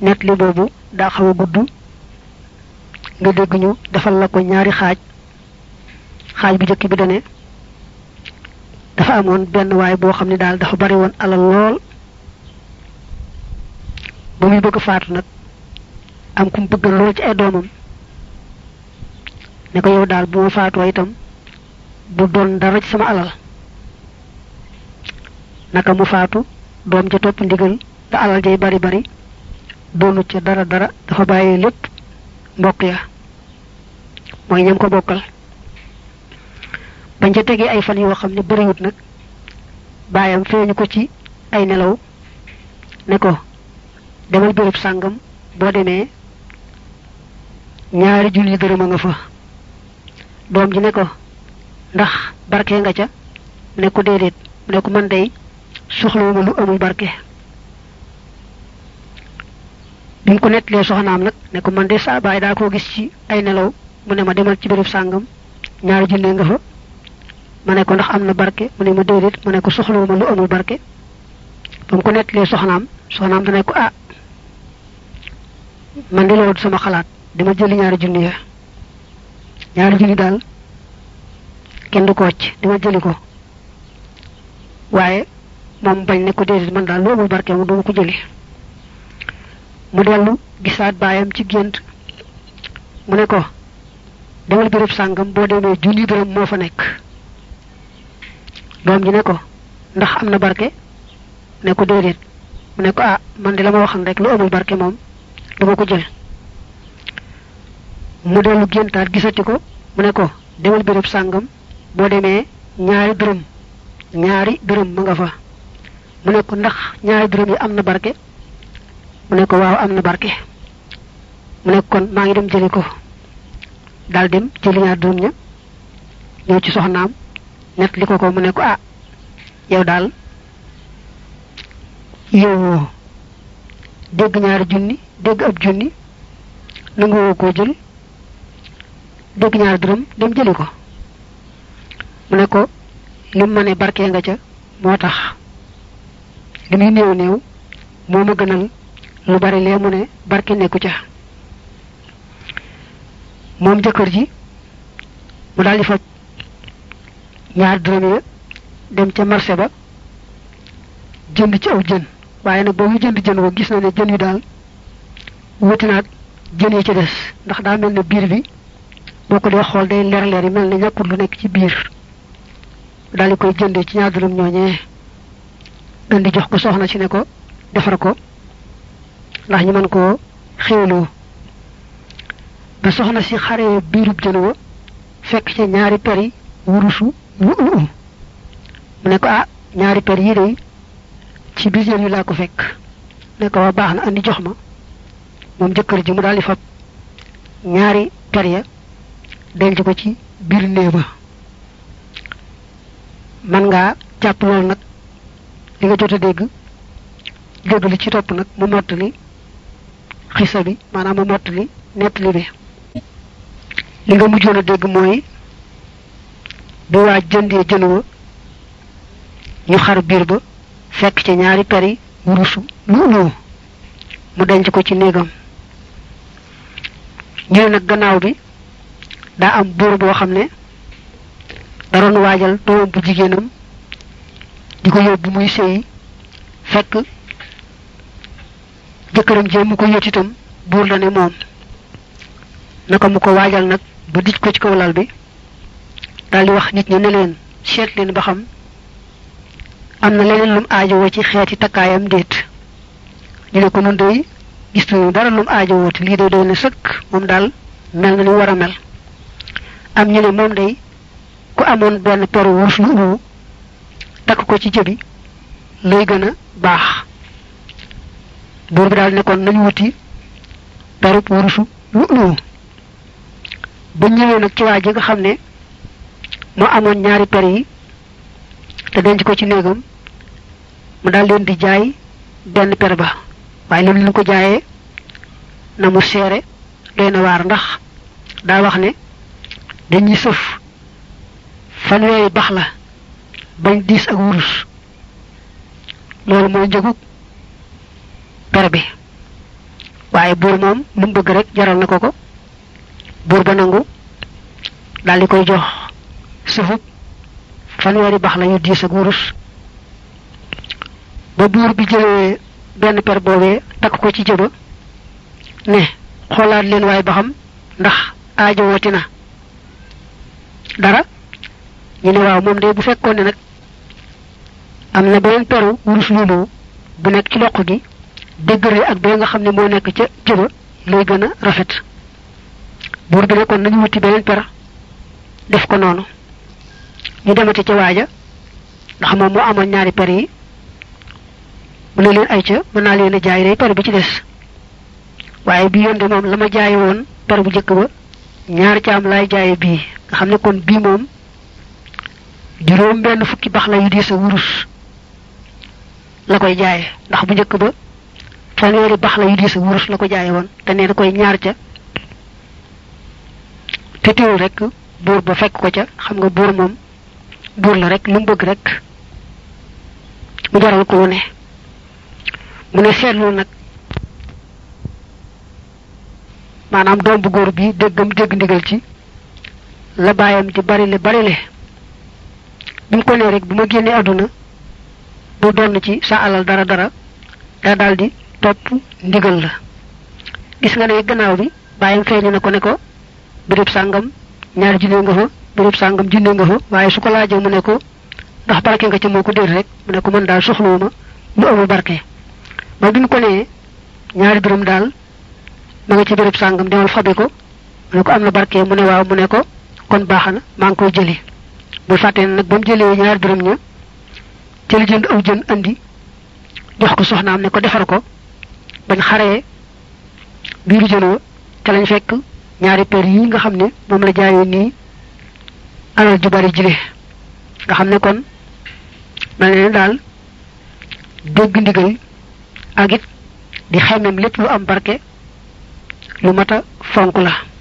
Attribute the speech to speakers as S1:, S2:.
S1: net li boobu daa xaw a gudd nga dégg ñu defal la ko ñaari xaaj bu jëkk bi dane dafa amoon benn waay boo xam ne daal dafa bari woon alal lool ba muy bëgg faatu nag am ku mu bëgg lool ci ay doomam ne ko yow daal bu ma faatoo itam bu doon dara ci sama alal naka mu faatu doom ja topp ndigal da alal jay bari doonu ca dara dafa bàyyi lépp mbokk ya mooy ñam ko bokkal bañ ca tegee ay fan yoo xam ne bëriwut nag baayam feeñu ko ci ay nelaw ne ko demal béréb sàngam boo demee ñaari junni dërëm a nga fa doom ji ne ko ndax barke nga ca mu ne ko déedéet mu ne ko man day soxlawuma lu amul barke bi mu ko nettalee soxnaam nag ne ko man de saa baay daa koo gis ci ay nelaw mu ne ma demal ci béréb sàngam ñaari junne nga fa ma ne ko ndax am na barke mu ne ma déedéet mu ne ko soxlawuma lu amul barke ba mu ko nettalee soxnaam dana ko man de loolu sama xalaat dama jëli ñaari junni daal kenn du ko wacc dama jëli ko waaye moom bañ ne ko déedéet man daal lu amul barke mu duma ko jëli mu dellu gisaat baayam ci gént mu ne ko demal béréb sàngam boo demee junni dërëm moo fa nekk doom ji ne ko ndax am na barke ne ko déedéet mu ne ko man de la ma waxan rek lu amul barke moom duma ko jël mu dellu géntaat gisati ko mu ne ko demal béréb sàngam boo demee ñaari dërëm ma nga fa mu ne ko ndax ñaari dërëm yi am na barke mu ne ko waaw am na barke mu ne kon maa ngi dem jëli ko daal dem jëli ñaari dërëm ña ñëw ci soxnaam net li ko mu ne ko yow daal yow dégg ñaari junni dégg ab junni nanguwoo koo jël dégg ñaari dërëm dem jëli ko mu ne ko lim ma ne barke nga ca moo tax li muy néew moo ma gënal lu bari lee mu ne barke nekku ca moom jëkkër ji mu daal di fab ñaari dërëm ya dem ca marché ba jënd ci aw jën waaye nag boobu jënd jën wa gis na ne jën yu daal wuti naag jën yi ci des ndax daa mel ne biir bi boo ko dee xool day leer yi mel ne ñàkkul lu nekk ci biir daal di koy jëndee ci ñaar dërëm ñooñee indi jox ko soxna si ne ko defar ko ndax ñu mën koo xéwloo ba soxna si xaree biirub jën wa fekk ca ñaari peri wurusu mu ne ko ñaari per yi day ci biir jën yu laa ko fekk ne ko baax na andi jox ma moom jëkkër ji mu daal di fab ñaari per ya denc ko ci biir néeba man ngaa jàpp loolu nag li nga jot a dégg li ci topp nag mu mottali xisa bi maanaam mu mottali nettali bi li nga mujjoon a dégg mooy bi waa jëndee jën wa ñu xar biir ba fekk ci ñaari peri wurusu lu mu denc ko ci néegam ñu nag gannaaw bi daa am buur boo xam ne da doon waajal doomam bu jigéenam di ko yóbbu muy sëyi fekk jëkkëram jéem mu ko yót itam buur la ne moom naka mu ko waajal nag ba dij ko ci kaw lal bi daal di wax nit ñi ne leen seet leen ba xam am na leneen lum aajowoo ci xeeti takkaayam déet ñu ne ko nun day gis nañu dara lum aajowoo te lii day doy na sëkk moom daal mel na ni war a mel am ñu ne moom day ku amoon benn peru wurus lu takk ko ci jëbi lay gën a baax buur bi daal nekkoon nañu wuti perub wurusu lu ba ñëwee nag ci waa ji nga xam ne moo amoon ñaari per yi te denc ko ci néegam mu daal leen di jaay benn per ba waaye lim leen ko jaayee na mu seere doy na waar ndax daa wax ne dañuy sëf fanweeri bax la bañ diis ak wurus loolu mooy njëgu per bi waaye buur moom lu mu bëgg rek jaral na ko buur ba nangu daal di koy jox suufub fanweeri bax la yu diis ak wurus ba buur bi jëlee benn per boobee takk ko ci jëba ne xoolaat leen waaye ba xam ndax aajo wooti na dara ñu ne waaw moom de bu fekkoon ne nag am na beneen peru wurus luulu bu nekk ci loq gi déggëre ak bee nga xam ne moo nekk ca jëba lay gën a rafet buur bi ne kon nañu wuti beneen per def ko noonu ñu demati ca waaja ndax moom moo amoon ñaari per yi bu ne leen ay ca mën naa leen a jaay day per bi ci des waaye bii yoon de moom la ma jaaye woon per bu njëkk ba ñaar caam laay jaaye bii nga xam ne kon bii moom juróom benn fukki bax la yu diis a wurus la koy jaaye ndax bu njëkk ba fanweeri bax la yu diis a wurus la ko jaaye woon te nee na koy ñaar ca te teewul rek buur ba fekk ko ca xam nga buur moom buur la rek lu mu bëgg rek mu jaral ko lu ne mu ne seetlu nag maanaam doom bu góor bi dégg ndigal ci la baayam di bari le bi mu ko nee rek bu ma génnee àdduna bu doon ci sa alal dara daa daldi topp ndigal la gis nga ne gannaaw bi baayam feeñu na ko ne ko béréb sàngam ñaari junne nga fa béréb sàngam junne nga fa waaye su ko laajee mu ne ko ndax barke nga ca moo ko déet rek mu ne ko mën daal soxluwuma lu amul barke ba bi mu ko nee ñaari dërëm daal ma nga ci béréb sàngam demal fabe ko mu ne ko am na barke mu ne waaw mu ne ko kon baax na maa ngi koy jëli bu fàttee nag ba mu jëlee ñaari dërëm ña jëli jënd aw jën andi jox ko soxnaam ne ko defar ko bañ xaree biiru jën wa te lañ fekk ñaari per yi nga xam ne moom la jaayee nii alal ju bari jile nga xam ne kon mel ne daal dégg ndigal ak it di xemmem lépp lu am barke lu mata fonk la